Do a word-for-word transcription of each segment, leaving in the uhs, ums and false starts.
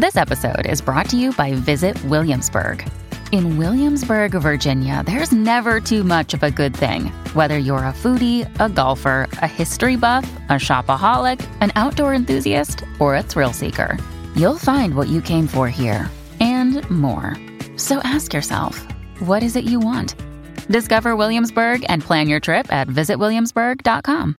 This episode is brought to you by Visit Williamsburg. In Williamsburg, Virginia, there's never too much of a good thing. Whether you're a foodie, a golfer, a history buff, a shopaholic, an outdoor enthusiast, or a thrill seeker, you'll find what you came for here and more. So ask yourself, what is it you want? Discover Williamsburg and plan your trip at visit williamsburg dot com.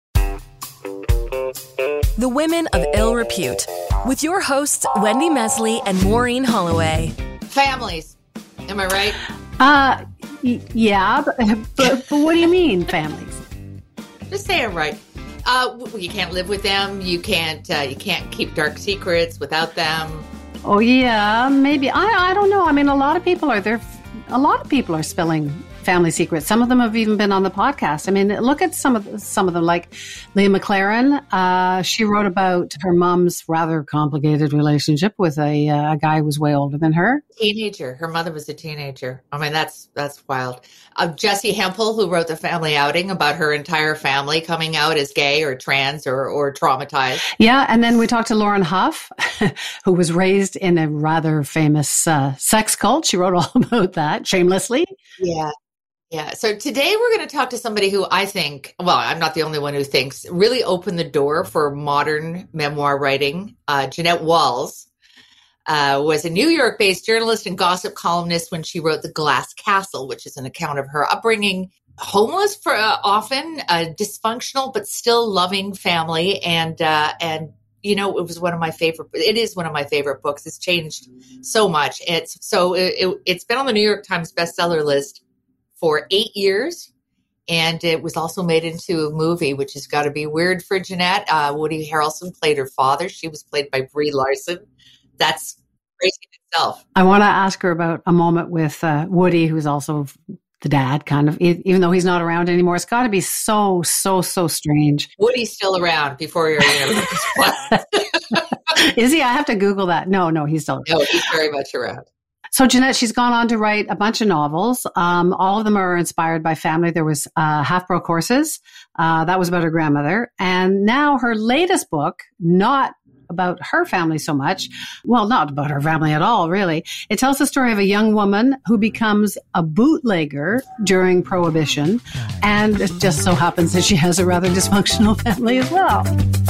The Women of Ill Repute, with your hosts, Wendy Mesley and Maureen Holloway. Families. Am I right? Uh, y- yeah, but, but, but what do you mean, families? Just say it right. Uh, you can't live with them. You can't. Uh, you can't keep dark secrets without them. Oh yeah, maybe. I I don't know. I mean, a lot of people are there. A lot of people are spilling family secrets. Some of them have even been on the podcast. I mean, look at some of the, some of them, like Leah McLaren. Uh, she wrote about her mom's rather complicated relationship with a, uh, a guy who was way older than her. Teenager. Her mother was a teenager. I mean, that's that's wild. Uh, Jessie Hempel, who wrote The Family Outing, about her entire family coming out as gay or trans or, or traumatized. Yeah, and then we talked to Lauren Huff, who was raised in a rather famous uh, sex cult. She wrote all about that, shamelessly. Yeah. Yeah. So today we're going to talk to somebody who I think, well, I'm not the only one who thinks, really opened the door for modern memoir writing. Uh, Jeanette Walls uh, was a New York-based journalist and gossip columnist when she wrote The Glass Castle, which is an account of her upbringing, homeless for uh, often, a dysfunctional but still loving family. And, uh, and, you know, it was one of my favorite, it is one of my favorite books. It's changed so much. It's so it, it, it's been on the New York Times bestseller list for eight years, and it was also made into a movie, which has got to be weird for Jeanette. Uh, Woody Harrelson played her father. She was played by Brie Larson. That's crazy in itself. I want to ask her about a moment with uh, Woody, who's also the dad, kind of, even though he's not around anymore. It's got to be so, so, so strange. Woody's still around before you're in. Is he? I have to Google that. No, no, he's still around. No, he's very much around. So Jeanette, she's gone on to write a bunch of novels. Um, all of them are inspired by family. There was uh, Half Broke Horses. Uh, that was about her grandmother. And now her latest book, not about her family so much, well, not about her family at all, really. It tells the story of a young woman who becomes a bootlegger during Prohibition. And it just so happens that she has a rather dysfunctional family as well.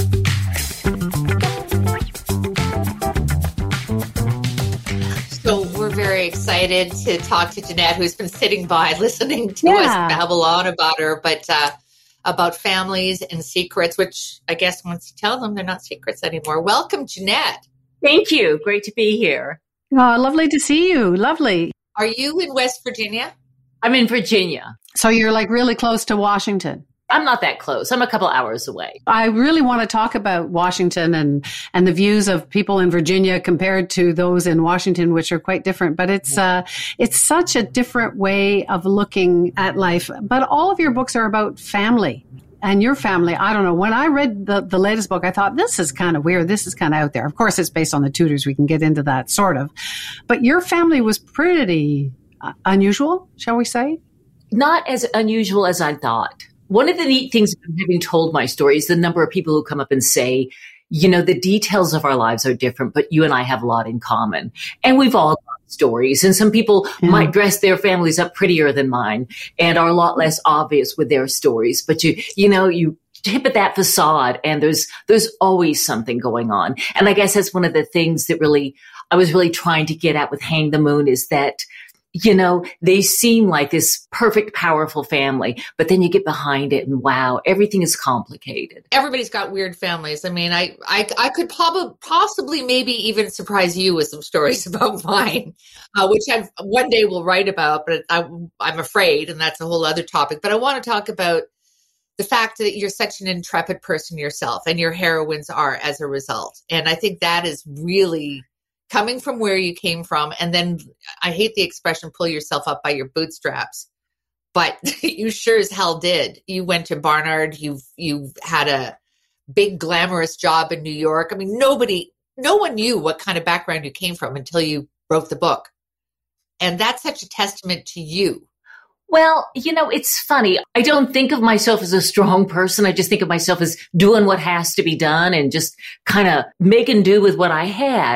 So we're very excited to talk to Jeanette, who's been sitting by listening to Yeah. us babble on about her, but uh, about families and secrets, which I guess once you tell them, they're not secrets anymore. Welcome, Jeanette. Thank you. Great to be here. Oh, lovely to see you. Lovely. Are you in West Virginia? I'm in Virginia. So you're like really close to Washington. I'm not that close. I'm a couple hours away. I really want to talk about Washington and, and the views of people in Virginia compared to those in Washington, which are quite different. But it's uh, it's such a different way of looking at life. But all of your books are about family and your family. I don't know. When I read the, the latest book, I thought, this is kind of weird. This is kind of out there. Of course, it's based on the Tudors. We can get into that sort of. But your family was pretty uh, unusual, shall we say? Not as unusual as I thought. One of the neat things about having told my story is the number of people who come up and say, you know, the details of our lives are different, but you and I have a lot in common. And we've all got stories. And some people yeah. might dress their families up prettier than mine and are a lot less obvious with their stories. But you, you know, you tip at that facade and there's, there's always something going on. And I guess that's one of the things that really, I was really trying to get at with Hang the Moon is that, you know, they seem like this perfect, powerful family, but then you get behind it and wow, everything is complicated. Everybody's got weird families. I mean, I, I, I could probably, possibly maybe even surprise you with some stories about mine, uh, which I one day will write about, but I, I'm afraid, and that's a whole other topic. But I want to talk about the fact that you're such an intrepid person yourself and your heroines are as a result. And I think that is really coming from where you came from. And then I hate the expression, pull yourself up by your bootstraps, but you sure as hell did. You went to Barnard. You've, you've had a big glamorous job in New York. I mean, nobody, no one knew what kind of background you came from until you wrote the book. And that's such a testament to you. Well, you know, it's funny. I don't think of myself as a strong person. I just think of myself as doing what has to be done and just kind of making do with what I had.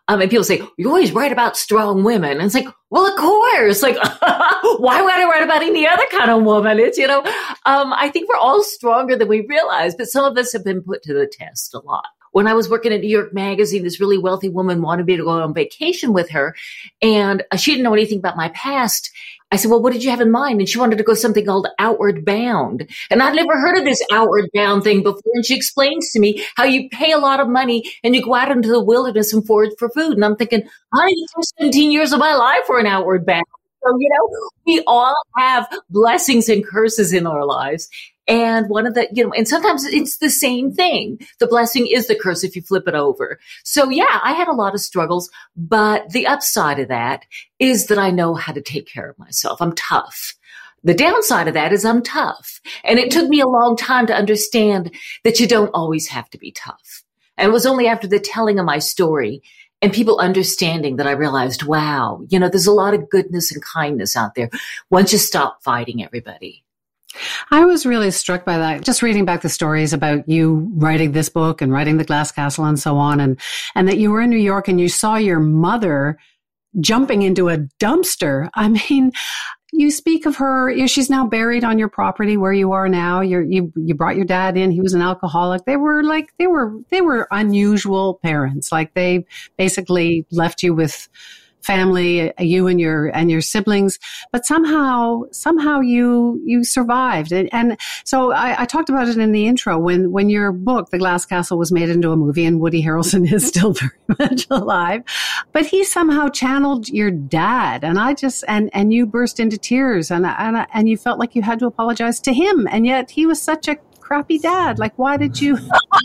Um, and people say, you always write about strong women. And it's like, well, of course, like, why would I write about any other kind of woman? It's, you know, um, I think we're all stronger than we realize, but some of us have been put to the test a lot. When I was working at New York Magazine, this really wealthy woman wanted me to go on vacation with her, and she didn't know anything about my past. I said, well, what did you have in mind? And she wanted to go something called Outward Bound. And I'd never heard of this Outward Bound thing before. And she explains to me how you pay a lot of money and you go out into the wilderness and forage for food. And I'm thinking, honey, the first seventeen years of my life were an Outward Bound. So, you know, we all have blessings and curses in our lives. And one of the, you know, and sometimes it's the same thing. The blessing is the curse if you flip it over. So yeah, I had a lot of struggles, but the upside of that is that I know how to take care of myself. I'm tough. The downside of that is I'm tough. And it took me a long time to understand that you don't always have to be tough. And it was only after the telling of my story and people understanding that I realized, wow, you know, there's a lot of goodness and kindness out there once you stop fighting everybody. I was really struck by that. Just reading back the stories about you writing this book and writing The Glass Castle and so on, and, and that you were in New York and you saw your mother jumping into a dumpster. I mean, you speak of her, you know, she's now buried on your property where you are now. You're, you you brought your dad in. He was an alcoholic. They were like, they were, they were unusual parents. Like they basically left you with family, you and your and your siblings, but somehow somehow you you survived. And, and so I, I talked about it in the intro when when your book, The Glass Castle, was made into a movie, and Woody Harrelson is still very much alive, but he somehow channeled your dad, and I just and and you burst into tears, and and and you felt like you had to apologize to him, and yet he was such a crappy dad. Like, why did you?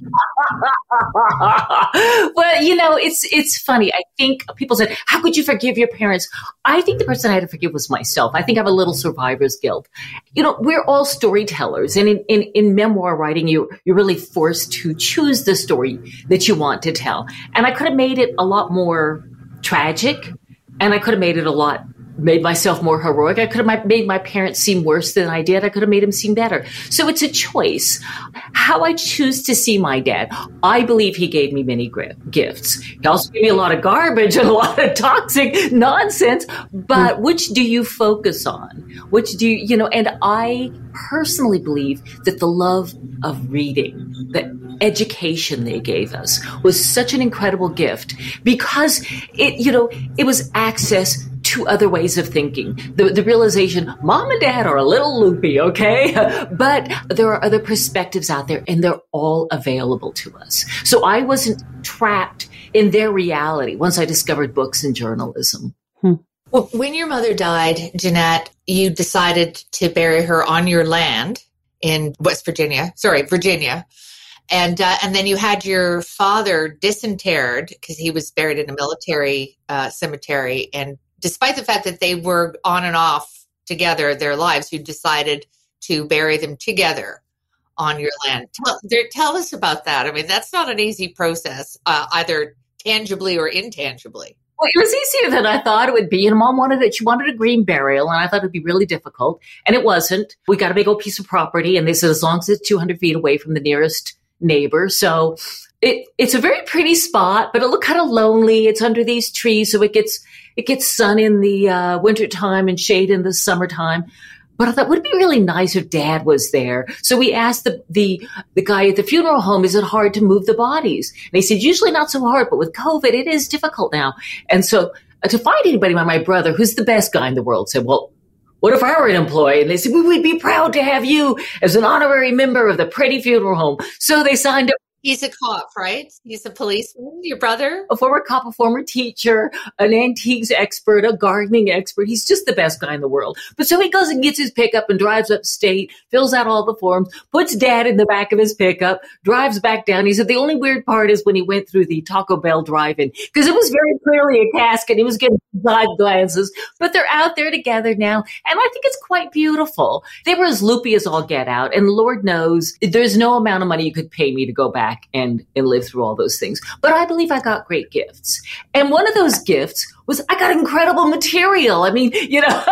Well, you know, it's it's funny. I think people said, how could you forgive your parents? I think the person I had to forgive was myself. I think I have a little survivor's guilt. You know, we're all storytellers. And in, in, in memoir writing, you, you're really forced to choose the story that you want to tell. And I could have made it a lot more tragic, and I could have made it a lot made myself more heroic. I could have made my parents seem worse than I did. I could have made them seem better. So it's a choice. How I choose to see my dad, I believe he gave me many gifts. He also gave me a lot of garbage and a lot of toxic nonsense. But which do you focus on? Which do you, you know, and I personally believe that the love of reading, the education they gave us was such an incredible gift because it, you know, it was access to other ways of thinking. The, the realization, mom and dad are a little loopy, okay? But there are other perspectives out there and they're all available to us. So I wasn't trapped in their reality once I discovered books and journalism. Hmm. Well, when your mother died, Jeanette, you decided to bury her on your land in West Virginia, sorry, Virginia. And uh, and then you had your father disinterred because he was buried in a military uh, cemetery. And despite the fact that they were on and off together their lives, you decided to bury them together on your land. Tell, there, tell us about that. I mean, that's not an easy process, uh, either tangibly or intangibly. Well, it was easier than I thought it would be. And Mom wanted it. She wanted a green burial, and I thought it would be really difficult. And it wasn't. We got a big old piece of property, and they said as long as it's two hundred feet away from the nearest neighbor. So it it's a very pretty spot, but it looked kind of lonely. It's under these trees, so it gets it gets sun in the uh, wintertime and shade in the summertime. But I thought, would it be really nice if Dad was there? So we asked the, the the guy at the funeral home, is it hard to move the bodies? And he said, usually not so hard, but with COVID, it is difficult now. And so uh, to find anybody, my brother, who's the best guy in the world, said, well, what if I were an employee? And they said, we would be proud to have you as an honorary member of the Pretty Funeral Home. So they signed up. He's a cop, right? He's a policeman, your brother? A former cop, a former teacher, an antiques expert, a gardening expert. He's just the best guy in the world. But so he goes and gets his pickup and drives upstate, fills out all the forms, puts Dad in the back of his pickup, drives back down. He said the only weird part is when he went through the Taco Bell drive-in, because it was very clearly a casket. He was getting side glances. But they're out there together now, and I think it's quite beautiful. They were as loopy as all get out, and Lord knows there's no amount of money you could pay me to go back and, and live through all those things. But I believe I got great gifts. And one of those gifts was I got incredible material. I mean, you know,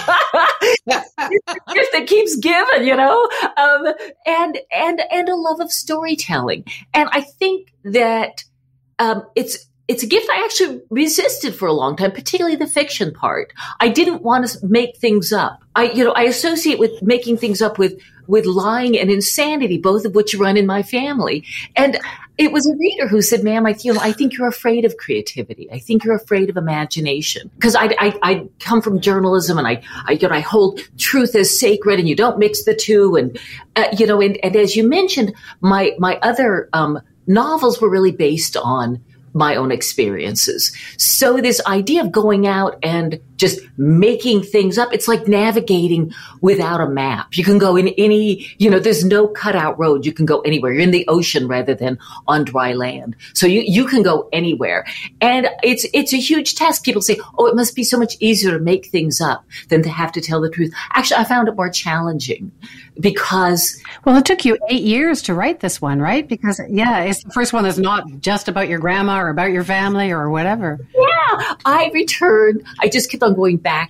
it's a gift that keeps giving, you know, um, and, and, and a love of storytelling. And I think that, um, it's, it's a gift I actually resisted for a long time, particularly the fiction part. I didn't want to make things up. I, you know, I associate with making things up with, with lying and insanity, both of which run in my family. And it was a reader who said, ma'am, I feel, I think you're afraid of creativity. I think you're afraid of imagination. Because I, I, I come from journalism and I, I, you know, I hold truth as sacred and you don't mix the two. And, uh, you know, and, and as you mentioned, my, my other, um, novels were really based on my own experiences. So this idea of going out and just making things up, it's like navigating without a map. You can go in any, you know, there's no cutout road. You can go anywhere. You're in the ocean rather than on dry land. So you, you can go anywhere. And it's, it's a huge task. People say, oh, it must be so much easier to make things up than to have to tell the truth. Actually, I found it more challenging because. Well, it took you eight years to write this one, right? Because, yeah, it's the first one that's not just about your grandma or about your family or whatever. Yeah, I returned. I just kept on going back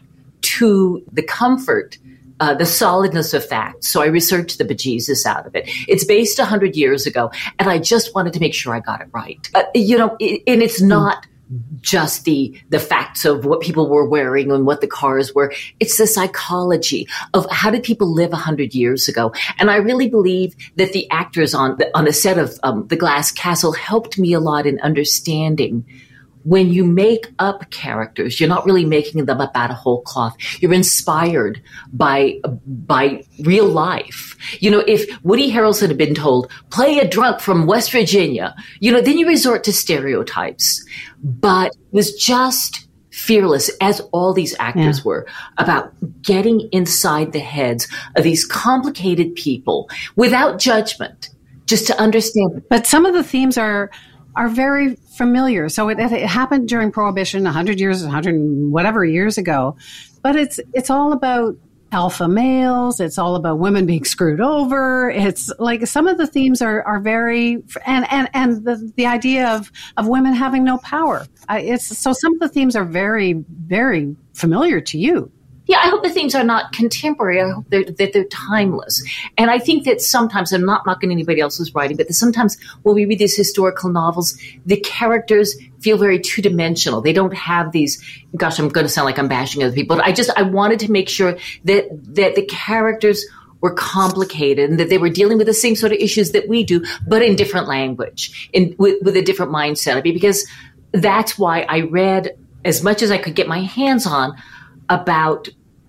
to the comfort, uh, the solidness of facts. So I researched the bejesus out of it. It's based one hundred years ago, and I just wanted to make sure I got it right. Uh, you know, it, and it's not just the the facts of what people were wearing and what the cars were. It's the psychology of how did people live one hundred years ago. And I really believe that the actors on the, on the set of um, The Glass Castle helped me a lot in understanding when you make up characters, you're not really making them up out of whole cloth. You're inspired by, by real life. You know, if Woody Harrelson had been told, play a drunk from West Virginia, you know, then you resort to stereotypes. But it was just fearless, as all these actors yeah. were, about getting inside the heads of these complicated people without judgment, just to understand. But some of the themes are, are very familiar. So it, it happened during Prohibition, one hundred years, one hundred whatever years ago. But it's it's all about alpha males. It's all about women being screwed over. It's like some of the themes are, are very, and, and, and the, the idea of, of women having no power. I, it's so some of the themes are very, very familiar to you. Yeah, I hope the themes are not contemporary. I hope they're, that they're timeless. And I think that sometimes, I'm not knocking anybody else's writing, but that sometimes when we read these historical novels, the characters feel very two-dimensional. They don't have these, gosh, I'm going to sound like I'm bashing other people, but I just, I wanted to make sure that, that the characters were complicated and that they were dealing with the same sort of issues that we do, but in different language, in with, with a different mindset. I mean, because that's why I read as much as I could get my hands on about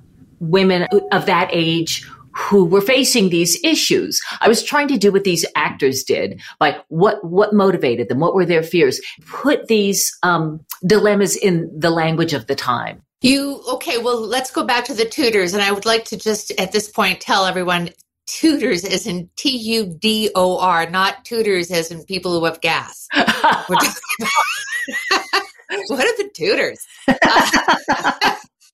women of that age who were facing these issues. I was trying to do what these actors did, like what, what motivated them? What were their fears? Put these um, dilemmas in the language of the time. You, okay, well, let's go back to the Tudors. And I would like to just at this point tell everyone Tudors as in T U D O R, not tutors as in people who have gas. We're talking about what are the Tudors? Uh,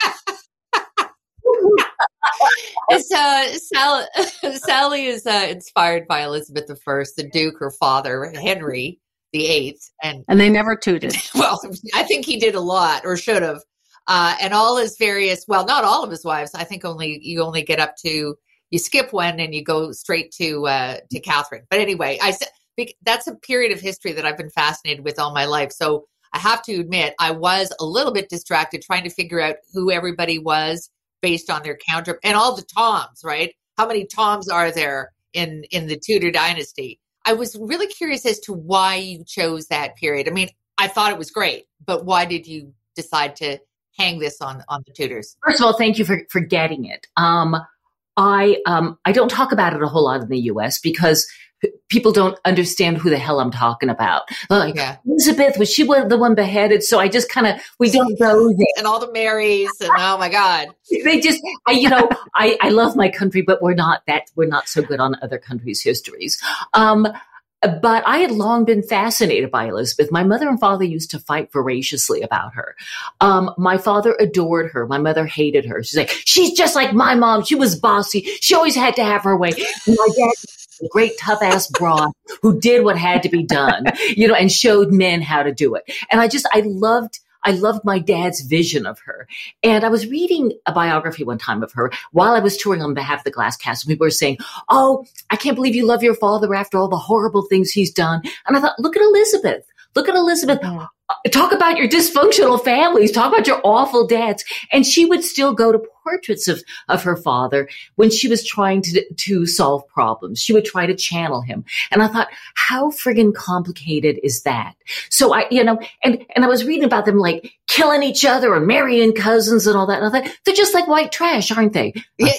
It's, uh, Sally, Sally is uh, inspired by Elizabeth the First, the Duke, her father, Henry the Eighth, and and they never tooted. Well, I think he did a lot, or should have. Uh, and all his various, well, not all of his wives. I think only you only get up to you skip one and you go straight to uh, to Catherine. But anyway, I said that's a period of history that I've been fascinated with all my life. So I have to admit, I was a little bit distracted trying to figure out who everybody was based on their counter and all the Toms, right? How many Toms are there in, in the Tudor dynasty? I was really curious as to why you chose that period. I mean, I thought it was great, but why did you decide to hang this on, on the Tudors? First of all, thank you for, for getting it. Um, I, um, I don't talk about it a whole lot in the U S because people don't understand who the hell I'm talking about. Like, yeah. Elizabeth, was she the one beheaded? So I just kind of, we don't go there. And all the Marys, and oh my God. They just, I, you know, I, I love my country, but we're not that, we're not so good on other countries' histories. Um, but I had long been fascinated by Elizabeth. My mother and father used to fight voraciously about her. Um, my father adored her. My mother hated her. She's like, she's just like my mom. She was bossy. She always had to have her way. And my dad, a great tough ass broad who did what had to be done, you know, and showed men how to do it. And I just, I loved, I loved my dad's vision of her. And I was reading a biography one time of her while I was touring on behalf of the Glass Castle. People were saying, oh, I can't believe you love your father after all the horrible things he's done. And I thought, look at Elizabeth. Look at Elizabeth. talk about your dysfunctional families, talk about your awful dads. And she would still go to portraits of, of her father when she was trying to, to solve problems. She would try to channel him. And I thought, how friggin' complicated is that? So I, you know, and, and I was reading about them like killing each other and marrying cousins and all that. And I thought, they're just like white trash, aren't they? Yeah,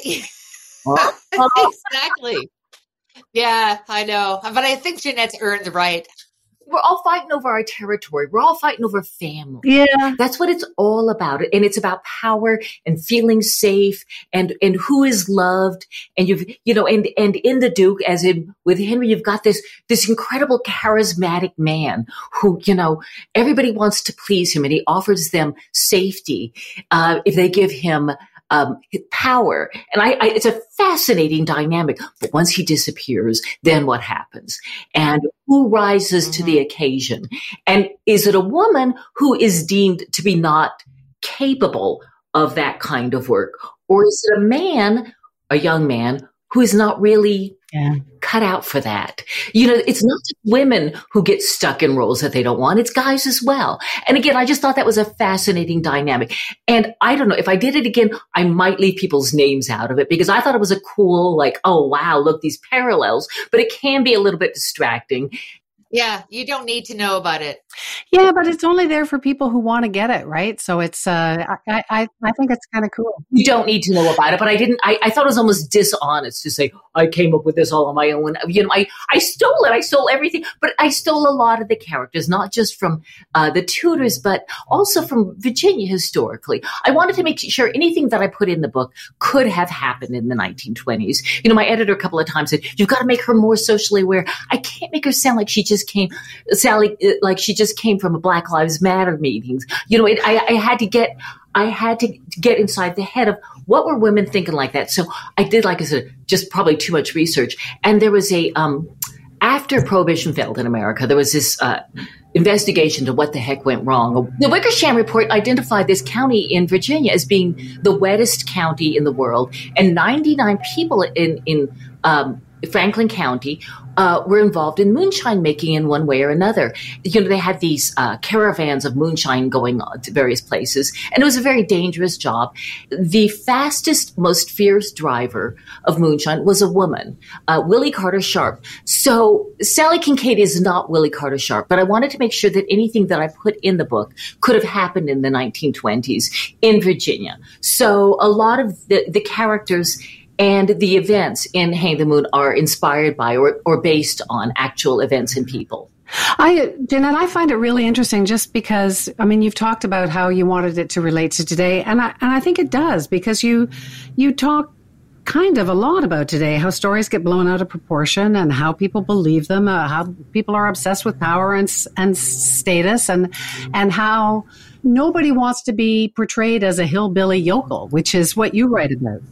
yeah. Exactly. Yeah, I know. But I think Jeanette's earned the right. We're all fighting over our territory. We're all fighting over family. Yeah. That's what it's all about. And it's about power and feeling safe and, and who is loved. And you've, you know, and, and in the Duke, as in with Henry, you've got this, this incredible charismatic man who, you know, everybody wants to please him and he offers them safety, uh, if they give him Um, power. And I, I, it's a fascinating dynamic. But once he disappears, then what happens? And who rises mm-hmm. to the occasion? And is it a woman who is deemed to be not capable of that kind of work? Or is it a man, a young man, who is not really yeah. cut out for that? You know, it's not just women who get stuck in roles that they don't want. It's guys as well. And again, I just thought that was a fascinating dynamic. And I don't know, if I did it again, I might leave people's names out of it because I thought it was a cool, like, oh, wow, look, these parallels. But it can be a little bit distracting. Yeah, you don't need to know about it. Yeah, but it's only there for people who want to get it, right? So it's, uh, I, I, I think it's kind of cool. You don't need to know about it, but I didn't, I, I thought it was almost dishonest to say, I came up with this all on my own. You know, I, I stole it. I stole everything, but I stole a lot of the characters, not just from uh, the Tudors, but also from Virginia historically. I wanted to make sure anything that I put in the book could have happened in the nineteen twenties. You know, my editor a couple of times said, you've got to make her more socially aware. I can't make her sound like she just came, Sally, like she just came from a Black Lives Matter meetings. You know, it, I, I had to get, I had to get inside the head of what were women thinking like that. So I did, like I said, just probably too much research. And there was a, um, after Prohibition failed in America, there was this, uh, investigation to what the heck went wrong. The Wickersham Report identified this county in Virginia as being the wettest county in the world. And ninety-nine people in, in, um, Franklin County uh, were involved in moonshine making in one way or another. You know, they had these uh, caravans of moonshine going on to various places, and it was a very dangerous job. The fastest, most fierce driver of moonshine was a woman, uh, Willie Carter Sharp. So Sally Kincaid is not Willie Carter Sharp, but I wanted to make sure that anything that I put in the book could have happened in the nineteen twenties in Virginia. So a lot of the, the characters and the events in Hang the Moon are inspired by or, or based on actual events and people. I, Jeanette, I find it really interesting just because, I mean, you've talked about how you wanted it to relate to today, and I, and I think it does because you, you talk kind of a lot about today, how stories get blown out of proportion and how people believe them, uh, how people are obsessed with power and, and status, and, and how nobody wants to be portrayed as a hillbilly yokel, which is what you write about.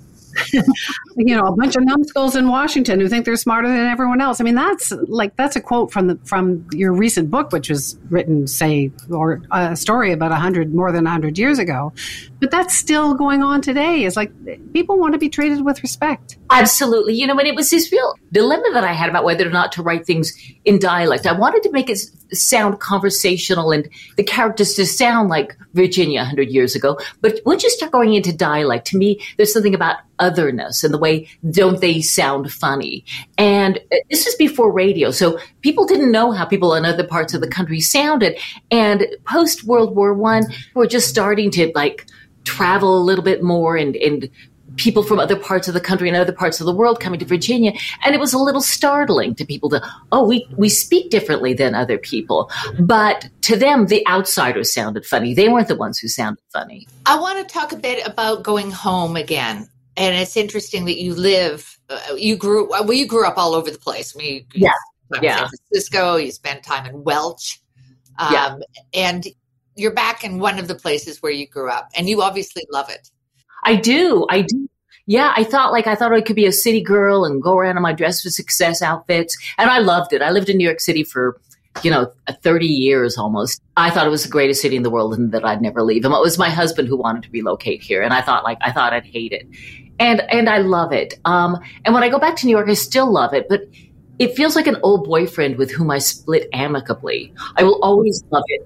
You know, a bunch of numbskulls in Washington who think they're smarter than everyone else. I mean, that's like, that's a quote from the, from your recent book, which was written, say, or a story about a hundred, more than a hundred years ago. But that's still going on today. It's like people want to be treated with respect. Absolutely. You know, and it was this real dilemma that I had about whether or not to write things in dialect. I wanted to make it sound conversational and the characters to sound like Virginia a hundred years ago. But once you start going into dialect, to me, there's something about otherness and the way don't they sound funny. And this is before radio. So people didn't know how people in other parts of the country sounded. And post World War One, we're just starting to like travel a little bit more and, and people from other parts of the country and other parts of the world coming to Virginia. And it was a little startling to people to, oh, we, we speak differently than other people. But to them, the outsiders sounded funny. They weren't the ones who sounded funny. I want to talk a bit about going home again. And it's interesting that you live, uh, you grew, well, you grew up all over the place. I mean, you yeah. spent yeah. in San Francisco, you spent time in Welch. Um, yeah. And you're back in one of the places where you grew up. And you obviously love it. I do. I do. Yeah, I thought like I thought I could be a city girl and go around in my dress for success outfits. And I loved it. I lived in New York City for, you know, thirty years almost. I thought it was the greatest city in the world and that I'd never leave. And it was my husband who wanted to relocate here. And I thought like, I thought I'd hate it. And, and I love it. Um, and when I go back to New York, I still love it, but it feels like an old boyfriend with whom I split amicably. I will always love it.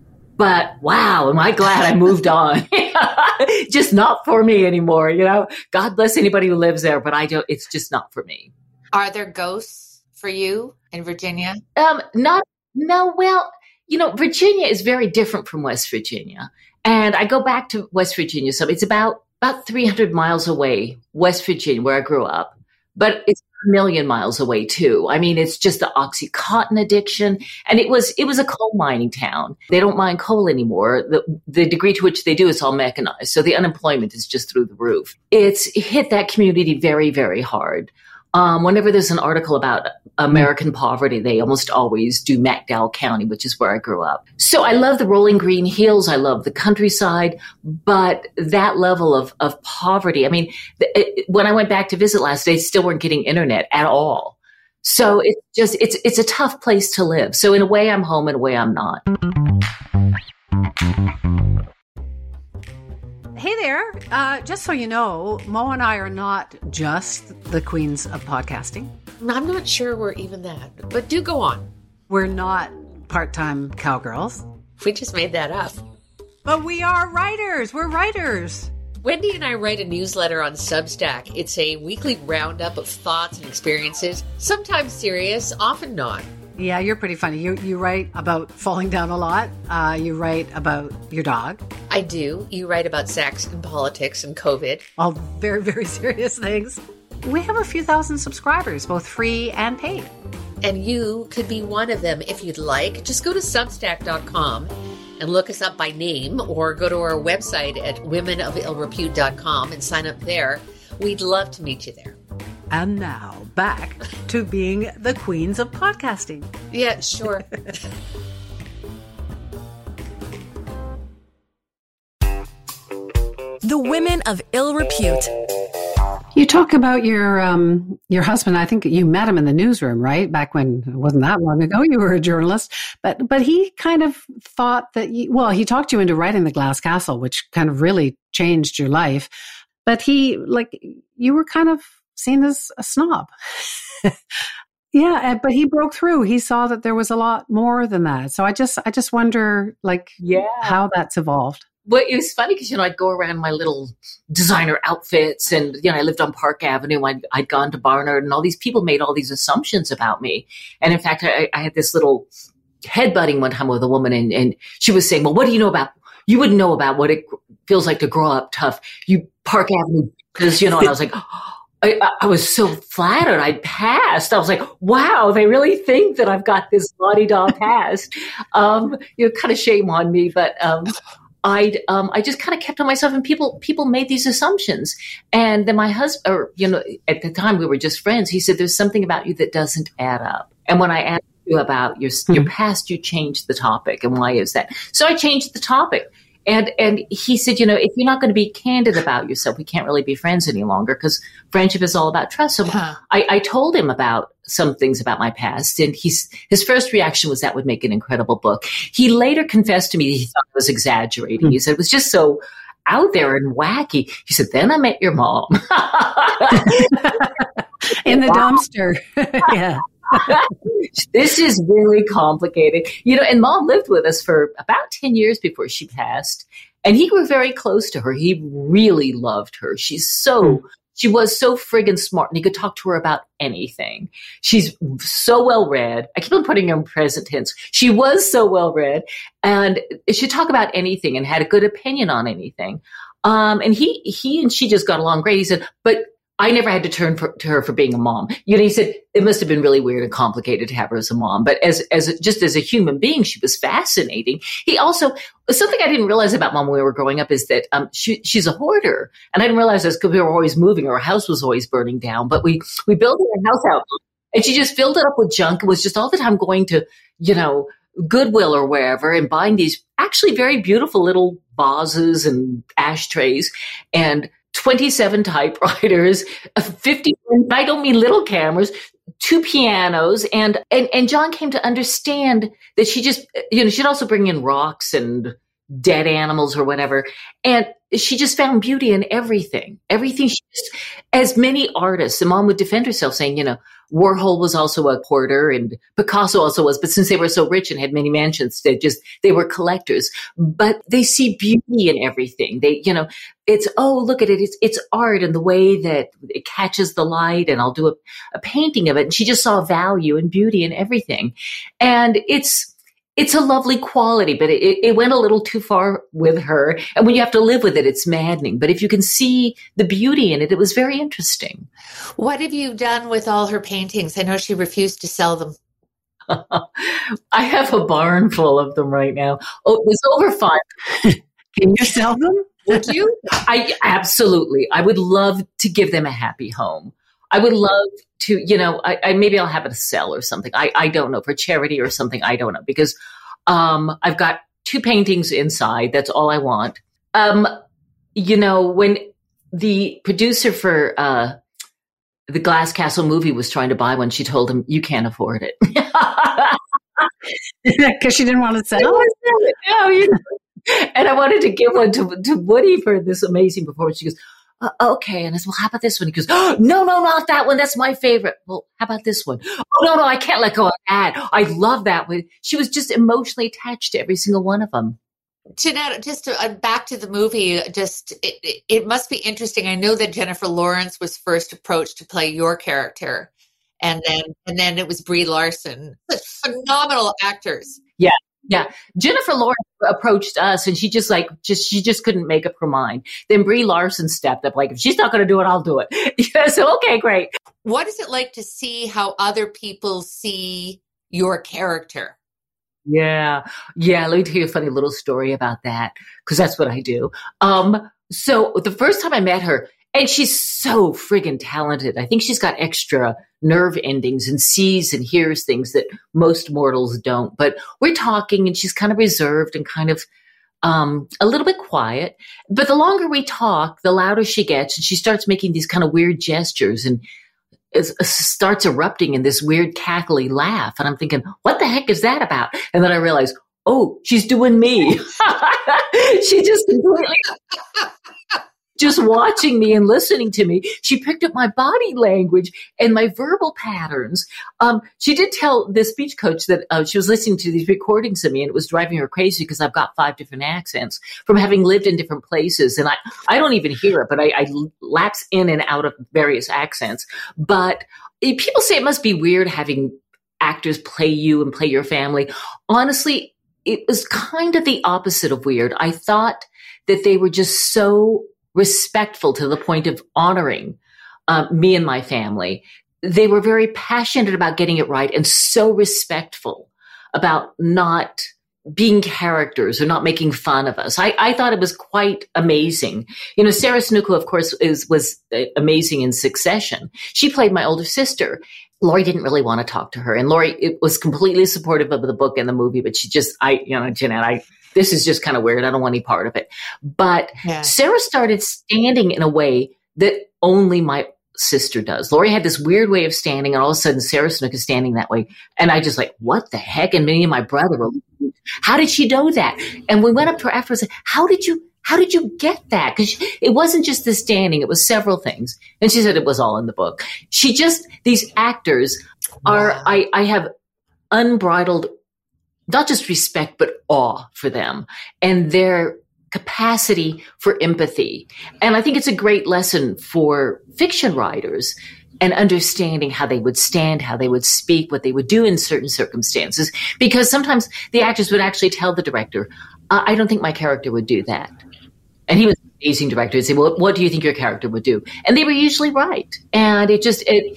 But wow, am I glad I moved on. Just not for me anymore. You know, God bless anybody who lives there, but I don't, it's just not for me. Are there ghosts for you in Virginia? Um, not, no, well, you know, Virginia is very different from West Virginia. And I go back to West Virginia. So it's about, about three hundred miles away, West Virginia, where I grew up. But it's a million miles away too. I mean, it's just the Oxycontin addiction. And it was, it was a coal mining town. They don't mine coal anymore. The, the degree to which they do is all mechanized. So the unemployment is just through the roof. It's hit that community very, very hard. Um, whenever there's an article about American poverty, they almost always do McDowell County, which is where I grew up. So I love the rolling green hills. I love the countryside, but that level of, of poverty, I mean, the, it, when I went back to visit last, they still weren't getting internet at all. So it's just, it's, it's a tough place to live. So in a way I'm home, in a way I'm not. Hey there. Uh, just so you know, Mo and I are not just the queens of podcasting. I'm not sure we're even that, but do go on. We're not part-time cowgirls. We just made that up. But we are writers. We're writers. Wendy and I write a newsletter on Substack. It's a weekly roundup of thoughts and experiences, sometimes serious, often not. Yeah, you're pretty funny. You you write about falling down a lot. Uh, you write about your dog. I do. You write about sex and politics and COVID. All very, very serious things. We have a few thousand subscribers, both free and paid. And you could be one of them if you'd like. Just go to substack dot com and look us up by name, or go to our website at women of ill repute dot com and sign up there. We'd love to meet you there. And now, back to being the queens of podcasting. Yeah, sure. The Women of Ill Repute. You talk about your um, your husband. I think you met him in the newsroom, right? Back when it wasn't that long ago, you were a journalist. But but he kind of thought that, you, well, he talked you into writing The Glass Castle, which kind of really changed your life. But he, like, you were kind of seen as a snob. Yeah, but he broke through. He saw that there was a lot more than that. So I just, I just wonder, like, yeah, how that's evolved. Well, it was funny because, you know, I'd go around my little designer outfits, and, you know, I lived on Park Avenue. I'd, I'd gone to Barnard, and all these people made all these assumptions about me. And in fact, I, I had this little headbutting one time with a woman, and, and she was saying, well, what do you know about, you wouldn't know about what it feels like to grow up tough. You Park Avenue, because, you know, and I was like, oh, I, I was so flattered. I passed. I was like, wow, they really think that I've got this la-di-da past. Um, you know, kind of shame on me, but, um, I um I just kind of kept on myself, and people people made these assumptions. And then my husband, or, you know, at the time we were just friends, he said, there's something about you that doesn't add up. And when I asked you about your mm-hmm. your past, you changed the topic. And why is that? So I changed the topic. And and he said, you know, if you're not going to be candid about yourself, we can't really be friends any longer, because friendship is all about trust. So huh. I, I told him about some things about my past, and he's his first reaction was that would make an incredible book. He later confessed to me that he thought I was exaggerating. Mm. He said it was just so out there and wacky. He said, then I met your mom. In the dumpster. Yeah. This is really complicated. You know, and Mom lived with us for about ten years before she passed. And he grew very close to her. He really loved her. She's so, mm. she was so friggin' smart, and he could talk to her about anything. She's so well read. I keep on putting her in present tense. She was so well read, and she'd talk about anything and had a good opinion on anything. Um, and he, he and she just got along great. He said, but I never had to turn for, to her for being a mom. You know, he said it must have been really weird and complicated to have her as a mom, but as as just as a human being, she was fascinating. He also, something I didn't realize about Mom when we were growing up is that um, she she's a hoarder, and I didn't realize this because we were always moving. Our house was always burning down, but we we built our house out, and she just filled it up with junk. It was just all the time going to, you know, Goodwill or wherever and buying these actually very beautiful little vases and ashtrays and twenty-seven typewriters, fifty, I don't mean little cameras, two pianos. And, and, and John came to understand that she just, you know, she'd also bring in rocks and dead animals or whatever. And she just found beauty in everything. Everything. She just, as many artists, and Mom would defend herself saying, you know, Warhol was also a hoarder and Picasso also was, but since they were so rich and had many mansions, they just, they were collectors, but they see beauty in everything. They, you know, it's, oh, look at it. It's, it's art and the way that it catches the light, and I'll do a, a painting of it. And she just saw value and beauty in everything. And it's, It's a lovely quality, but it, it went a little too far with her. And when you have to live with it, it's maddening. But if you can see the beauty in it, it was very interesting. What have you done with all her paintings? I know she refused to sell them. I have a barn full of them right now. Oh, it's over five. Can you sell them? Would you? I absolutely. I would love to give them a happy home. I would love to, you know, I, I maybe I'll have it a sell or something. I, I don't know, for charity or something. I don't know, because um, I've got two paintings inside. That's all I want. Um, you know, when the producer for uh, the Glass Castle movie was trying to buy one, she told him, "You can't afford it," because she didn't want to sell it. No, you know. And I wanted to give one to to Woody for this amazing performance. She goes, Uh, okay. And I said, well, how about this one? He goes, oh, no, no, not that one. That's my favorite. Well, how about this one? Oh, no, no, I can't let go of that. I love that one. She was just emotionally attached to every single one of them. Jeanette, just to, uh, back to the movie, just it, it, it must be interesting. I know that Jennifer Lawrence was first approached to play your character, and then and then it was Brie Larson. Such phenomenal actors. Yeah. Yeah. Jennifer Lawrence approached us, and she just like, just, she just couldn't make up her mind. Then Brie Larson stepped up, like, if she's not going to do it, I'll do it. Yeah, so, okay, great. What is it like to see how other people see your character? Yeah. Yeah. Let me tell you a funny little story about that, because that's what I do. Um, so the first time I met her, and she's so friggin' talented. I think she's got extra nerve endings and sees and hears things that most mortals don't. But we're talking, and she's kind of reserved and kind of um, a little bit quiet. But the longer we talk, the louder she gets, and she starts making these kind of weird gestures and it starts erupting in this weird cackly laugh. And I'm thinking, what the heck is that about? And then I realize, oh, she's doing me. She just completely... just watching me and listening to me. She picked up my body language and my verbal patterns. Um, she did tell the speech coach that uh, she was listening to these recordings of me, and it was driving her crazy because I've got five different accents from having lived in different places. And I, I don't even hear it, but I, I lapse in and out of various accents. But eh, people say it must be weird having actors play you and play your family. Honestly, it was kind of the opposite of weird. I thought that they were just so respectful to the point of honoring uh, me and my family. They were very passionate about getting it right and so respectful about not being characters or not making fun of us. I, I thought it was quite amazing. You know, Sarah Snook, who of course is, was amazing in Succession. She played my older sister. Laurie didn't really want to talk to her. And Laurie it was completely supportive of the book and the movie, but she just, I, you know, Jeanette, I, this is just kind of weird. I don't want any part of it. But yeah. Sarah started standing in a way that only my sister does. Laurie had this weird way of standing, and all of a sudden Sarah Snook is standing that way. And I just like, what the heck? And me and my brother were, how did she know that? And we went up to her afterwards and said, how did you, how did you get that? Because it wasn't just the standing, it was several things. And she said it was all in the book. She just, these actors are, wow. I, I have unbridled not just respect, but awe for them and their capacity for empathy. And I think it's a great lesson for fiction writers and understanding how they would stand, how they would speak, what they would do in certain circumstances. Because sometimes the actors would actually tell the director, uh, I don't think my character would do that. And he was an amazing director. He'd say, well, what do you think your character would do? And they were usually right. And it just, it,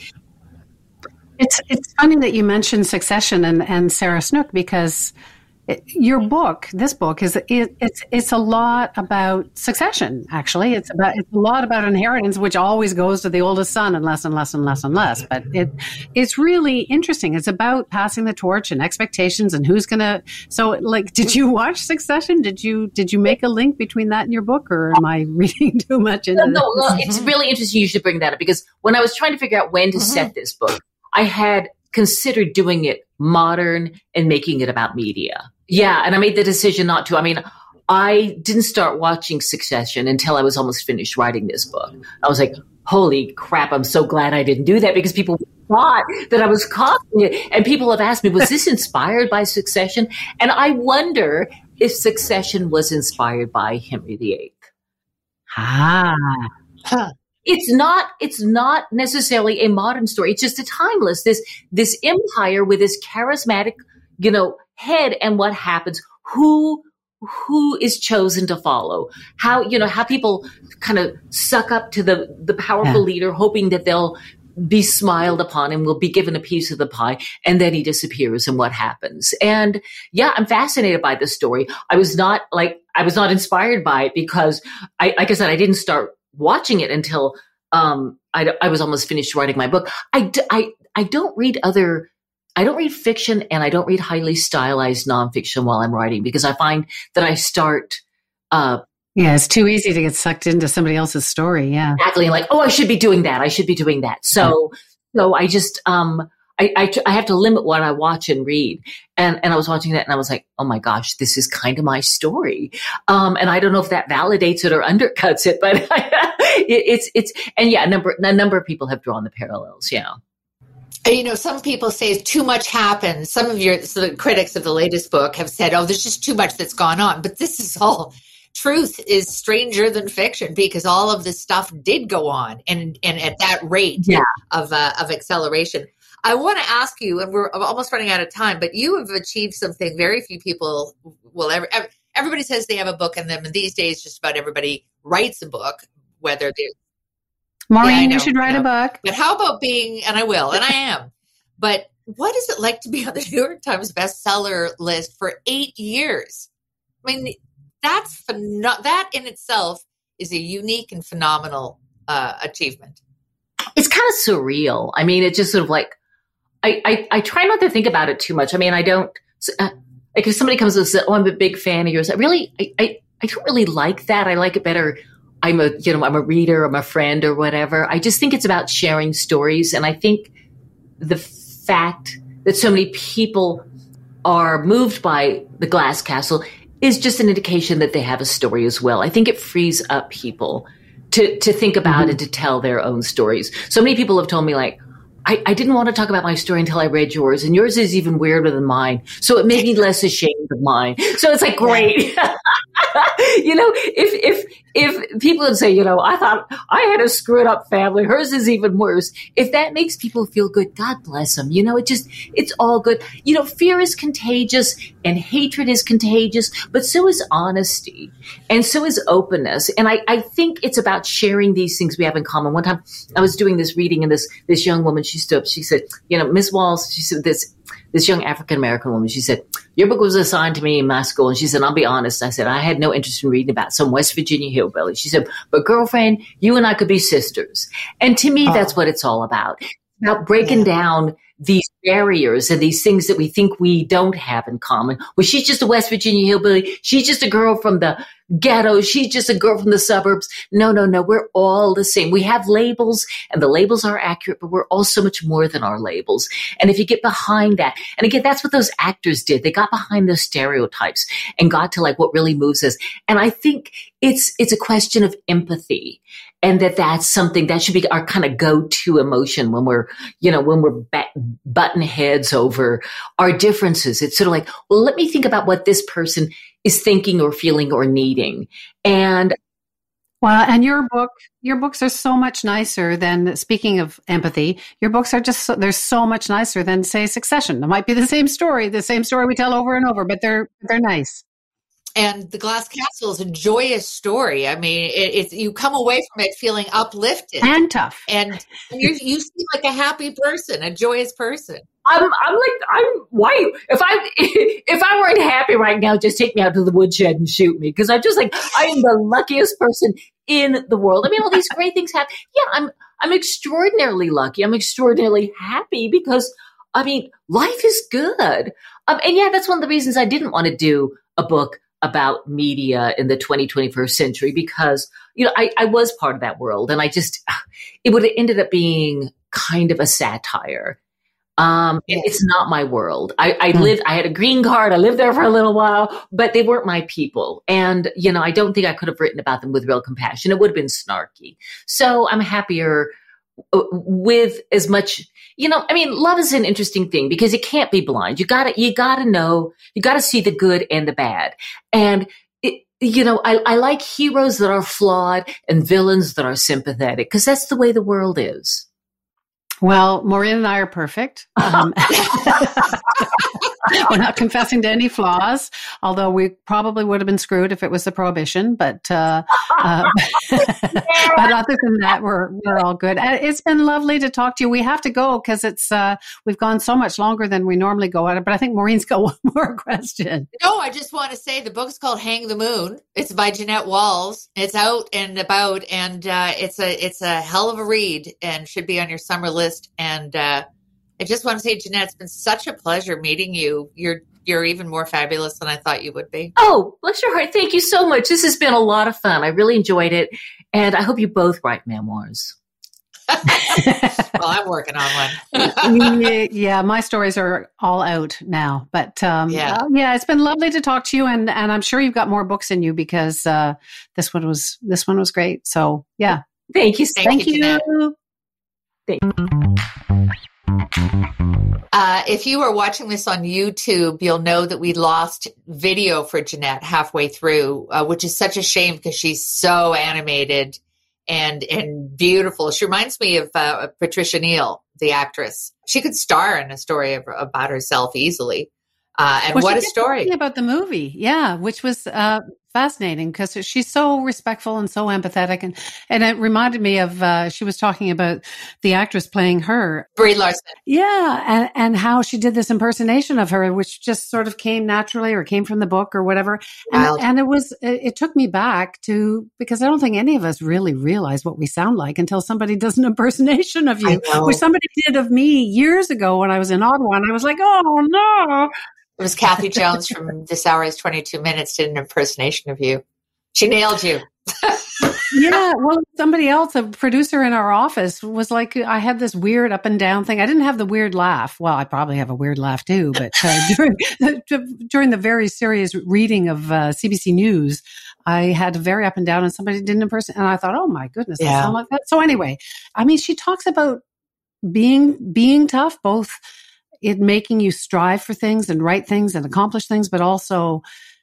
It's it's funny that you mentioned Succession and, and Sarah Snook, because it, your book, this book, is it, it's it's a lot about succession. Actually, it's about it's a lot about inheritance, which always goes to the oldest son, and less and less and less and less. But it it's really interesting. It's about passing the torch and expectations and who's gonna. So, like, did you watch Succession? Did you did you make a link between that and your book, or am I reading too much into no, this? No, it's really interesting. You should bring that up, because when I was trying to figure out when to mm-hmm. set this book, I had considered doing it modern and making it about media. Yeah. And I made the decision not to. I mean, I didn't start watching Succession until I was almost finished writing this book. I was like, holy crap, I'm so glad I didn't do that, because people thought that I was copying it. And people have asked me, was this inspired by Succession? And I wonder if Succession was inspired by Henry the Eighth. Ah. Huh. It's not, it's not necessarily a modern story. It's just a timeless, this, this empire with this charismatic, you know, head, and what happens, who, who is chosen to follow, how, you know, how people kind of suck up to the, the powerful yeah. leader, hoping that they'll be smiled upon and will be given a piece of the pie, and then he disappears, and what happens. And yeah, I'm fascinated by this story. I was not like, I was not inspired by it, because I, like I said, I didn't start watching it until um, I, I was almost finished writing my book. I, I, I don't read other, I don't read fiction, and I don't read highly stylized nonfiction while I'm writing, because I find that I start, uh, yeah, it's too easy to get sucked into somebody else's story. Yeah. Exactly. Like, oh, I should be doing that. I should be doing that. So, yeah. so I just, um, I, I, I have to limit what I watch and read. And, and I was watching that, and I was like, oh my gosh, this is kind of my story. Um, and I don't know if that validates it or undercuts it, but it, it's, it's, and yeah, a number, a number of people have drawn the parallels. Yeah. You know, some people say too much happens. Some of your so the critics of the latest book have said, oh, there's just too much that's gone on. But this is all, truth is stranger than fiction, because all of this stuff did go on, and, and at that rate yeah. of, uh, of acceleration. I want to ask you, and we're almost running out of time, but you have achieved something very few people will ever, ever everybody says they have a book in them. And these days, just about everybody writes a book, whether they're Maureen, yeah, know, you should write you know. a book. But how about being, and I will, and I am, but what is it like to be on the New York Times bestseller list for eight years? I mean, that's pheno- that in itself is a unique and phenomenal uh, achievement. It's kind of surreal. I mean, it's just sort of like, I, I, I try not to think about it too much. I mean, I don't, uh, like if somebody comes and says, oh, I'm a big fan of yours, I really, I, I, I don't really like that. I like it better. I'm a, you know, I'm a reader, I'm a friend or whatever. I just think it's about sharing stories. And I think the fact that so many people are moved by The Glass Castle is just an indication that they have a story as well. I think it frees up people to, to think about mm-hmm. and to tell their own stories. So many people have told me, like, I, I didn't want to talk about my story until I read yours, and yours is even weirder than mine. So it made me less ashamed of mine. So it's like, great. You know, if, if, if people would say, you know, I thought I had a screwed up family, hers is even worse. If that makes people feel good, God bless them. You know, it just, it's all good. You know, fear is contagious and hatred is contagious, but so is honesty and so is openness. And I, I think it's about sharing these things we have in common. One time I was doing this reading, and this, this young woman, she stood up, she said, you know, Miss Walls, she said, this, this young African-American woman, she said, your book was assigned to me in my school. And she said, I'll be honest. I said, I had no interest in reading about some West Virginia hillbilly. She said, but girlfriend, you and I could be sisters. And to me, oh. that's what it's all about. It's about breaking yeah. down these barriers and these things that we think we don't have in common. Well, she's just a West Virginia hillbilly. She's just a girl from the ghetto. She's just a girl from the suburbs. No, no, no. We're all the same. We have labels, and the labels are accurate, but we're all so much more than our labels. And if you get behind that, and again, that's what those actors did. They got behind those stereotypes and got to like what really moves us. And I think it's, it's a question of empathy. And that that's something that should be our kind of go-to emotion when we're, you know, when we're bat- button heads over our differences. It's sort of like, well, let me think about what this person is thinking or feeling or needing. And well, and your book, your books are so much nicer than, speaking of empathy, your books are just, so, they're so much nicer than, say, Succession. It might be the same story, the same story we tell over and over, but they're, they're nice. And The Glass Castle is a joyous story. I mean, it, it's you come away from it feeling uplifted and tough, and you you seem like a happy person, a joyous person. I'm I'm like I'm why if I if I weren't happy right now, just take me out to the woodshed and shoot me, because I'm just like I am the luckiest person in the world. I mean, all these great things happen. Yeah, I'm I'm extraordinarily lucky. I'm extraordinarily happy because I mean, life is good. Um, and yeah, that's one of the reasons I didn't want to do a book about media in the twenty, twenty-first century, because, you know, I, I was part of that world, and I just, it would have ended up being kind of a satire. Um, Yes. It's not my world. I, I Mm. lived, I had a green card. I lived there for a little while, but they weren't my people. And, you know, I don't think I could have written about them with real compassion. It would have been snarky. So I'm happier uh, with as much, you know, I mean, love is an interesting thing because it can't be blind. You gotta, you gotta know, you gotta see the good and the bad. And it, you know, I, I like heroes that are flawed and villains that are sympathetic because that's the way the world is. Well, Maureen and I are perfect. Um, we're not confessing to any flaws, although we probably would have been screwed if it was the prohibition. But uh, uh, but other than that, we're we're all good. Uh, It's been lovely to talk to you. We have to go because it's uh, we've gone so much longer than we normally go at it. But I think Maureen's got one more question. No, I just want to say the book's called Hang the Moon. It's by Jeanette Walls. It's out and about, and uh, it's a it's a hell of a read and should be on your summer list. And uh, I just want to say, Jeanette, it's been such a pleasure meeting you. You're you're even more fabulous than I thought you would be. Oh, bless your heart. Thank you so much. This has been a lot of fun. I really enjoyed it. And I hope you both write memoirs. Well, I'm working on one. yeah, yeah, my stories are all out now. But um, Yeah. uh, yeah, it's been lovely to talk to you, and and I'm sure you've got more books in you because uh, this one was this one was great. So yeah, Thank you. Thank thank you, you. Jeanette. Uh, if you are watching this on YouTube, you'll know that we lost video for Jeanette halfway through, uh, which is such a shame because she's so animated and and beautiful. She reminds me of uh, Patricia Neal, the actress. She could star in a story of, about herself easily. Uh, and Well, what she a did story. something about the movie, yeah, which was uh, fascinating because she's so respectful and so empathetic, and and it reminded me of uh, she was talking about the actress playing her, Brie Larson. yeah, and and how she did this impersonation of her, which just sort of came naturally or came from the book or whatever, and Wild. and it was it, it took me back to because I don't think any of us really realize what we sound like until somebody does an impersonation of you, I know. which somebody did of me years ago when I was in Ottawa, and I was like, oh no. It was Kathy Jones from This Hour is twenty-two minutes did an impersonation of you. She nailed you. Yeah, well, somebody else, a producer in our office, was like, I had this weird up and down thing. I didn't have the weird laugh. Well, I probably have a weird laugh too, but uh, during, the, during the very serious reading of uh, C B C News, I had a very up and down, and somebody did an impersonation, and I thought, oh my goodness, I Yeah. sound like that. So anyway, I mean, she talks about being being tough, both it making you strive for things and write things and accomplish things, but also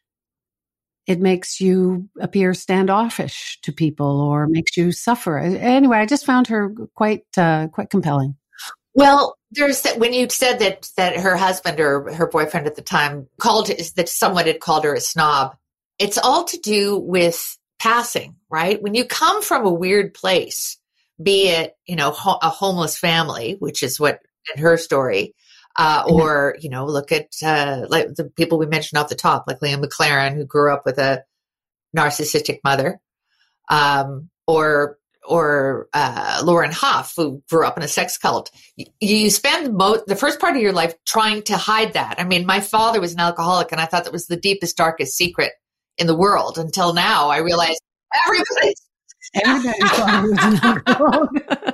it makes you appear standoffish to people or makes you suffer. Anyway, I just found her quite uh, quite compelling. Well, there's that when you said that that her husband or her boyfriend at the time called that someone had called her a snob. It's all to do with passing, right? When you come from a weird place, be it, you know, ho- a homeless family, which is what in her story, uh, or, you know, look at uh, like the people we mentioned off the top, like Liam McLaren, who grew up with a narcissistic mother, um, or or uh, Lauren Huff, who grew up in a sex cult. You, you spend mo- the first part of your life trying to hide that. I mean, my father was an alcoholic, and I thought that was the deepest, darkest secret in the world. Until now, I realized everybody. Everybody thought he was an alcoholic.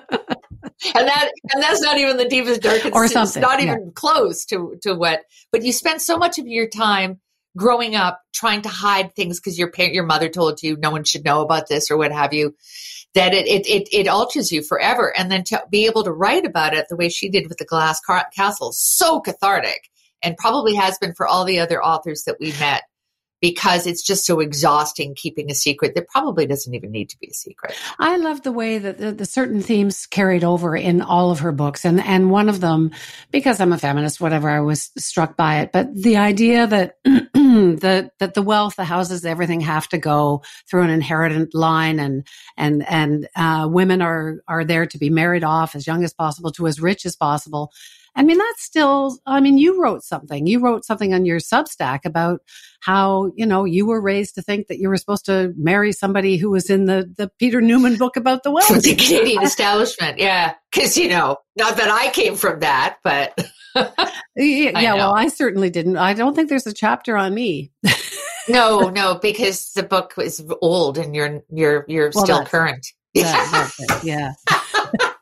and that and that's not even the deepest, darkest, Or it's something, not yeah. even close to to what. But you spend so much of your time growing up trying to hide things because your parent, your mother told you no one should know about this or what have you, that it it it, it alters you forever. And then to be able to write about it the way she did with the Glass Car- Castle, so cathartic, and probably has been for all the other authors that we met. Because it's just so exhausting keeping a secret that probably doesn't even need to be a secret. I love the way that the, the certain themes carried over in all of her books. And, and one of them, because I'm a feminist, whatever, I was struck by it. But the idea that, the, that the wealth, the houses, everything have to go through an inherited line, and, and, and, uh, women are, are there to be married off as young as possible to as rich as possible. I mean, that's still, I mean, you wrote something. You wrote something on your Substack about how, you know, you were raised to think that you were supposed to marry somebody who was in the, the Peter Newman book about the wealth. The Canadian establishment, yeah. Because, you know, not that I came from that, but. yeah, I yeah well, know. I certainly didn't. I don't think there's a chapter on me. no, no, because the book was old and you're you're you're Well, still that's- current. That- that's it, yeah.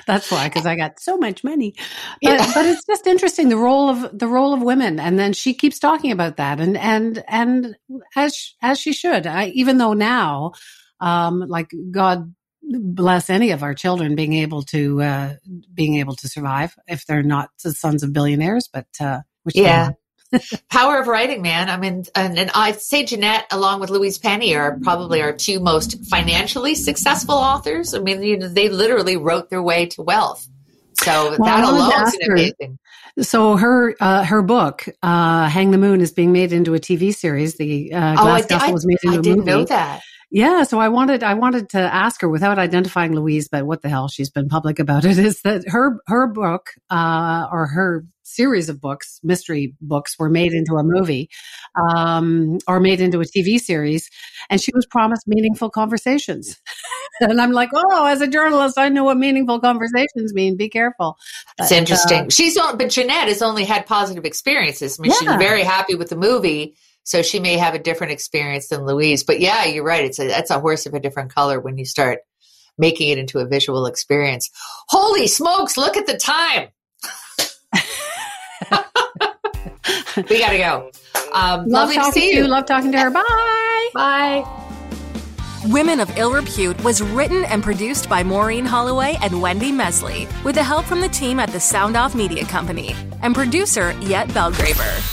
That's why, because I got so much money. But, yeah. but it's just interesting, the role of the role of women. And then she keeps talking about that, and and and as as she should. I, even though now, um, like God bless any of our children being able to uh, being able to survive if they're not the sons of billionaires, but uh, which yeah. Power of writing, man. I mean, and, and I'd say Jeanette, along with Louise Penny, are probably our two most financially successful authors. I mean, you know, they literally wrote their way to wealth. So well, that alone is amazing. So her uh, her book, uh, Hang the Moon, is being made into a T V series. The uh, Glass oh, Castle was made into I a didn't movie. know that. Yeah, so I wanted I wanted to ask her without identifying Louise, but what the hell, she's been public about it, is that her her book uh, or her series of books, mystery books, were made into a movie um, or made into a T V series, and she was promised meaningful conversations. And I'm like, oh, as a journalist, I know what meaningful conversations mean. Be careful. It's but, interesting. Uh, She's on, but Jeanette has only had positive experiences. I mean, yeah. she's very happy with the movie. So she may have a different experience than Louise. But yeah, you're right. It's a, that's a horse of a different color when you start making it into a visual experience. Holy smokes, look at the time. We got to go. Um, love lovely to see to you. Love talking to her. Bye. Bye. Women of Ill Repute was written and produced by Maureen Holloway and Wendy Mesley, with the help from the team at the Sound Off Media Company and producer Yet Belgraver.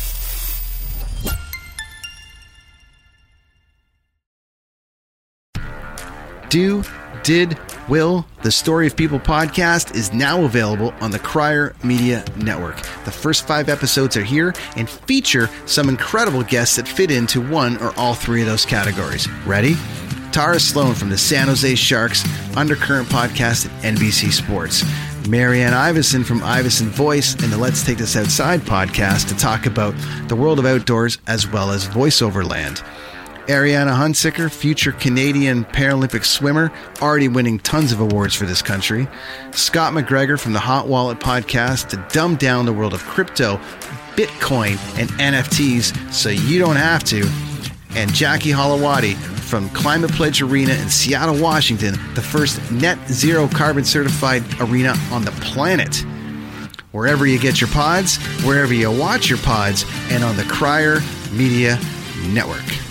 Do, Did, Will, the Story of People podcast is now available on the Crier Media Network. The first five episodes are here and feature some incredible guests that fit into one or all three of those categories. Ready? Tara Sloan from the San Jose Sharks Undercurrent podcast at N B C Sports. Marianne Iveson from Iveson Voice and the Let's Take This Outside podcast to talk about the world of outdoors as well as voiceover land. Ariana Hunsicker, future Canadian Paralympic swimmer, already winning tons of awards for this country. Scott McGregor from the Hot Wallet podcast to dumb down the world of crypto, Bitcoin, and N F Ts so you don't have to. And Jackie Holowati from Climate Pledge Arena in Seattle, Washington, the first net zero carbon certified arena on the planet. Wherever you get your pods, wherever you watch your pods, and on the Crier Media Network.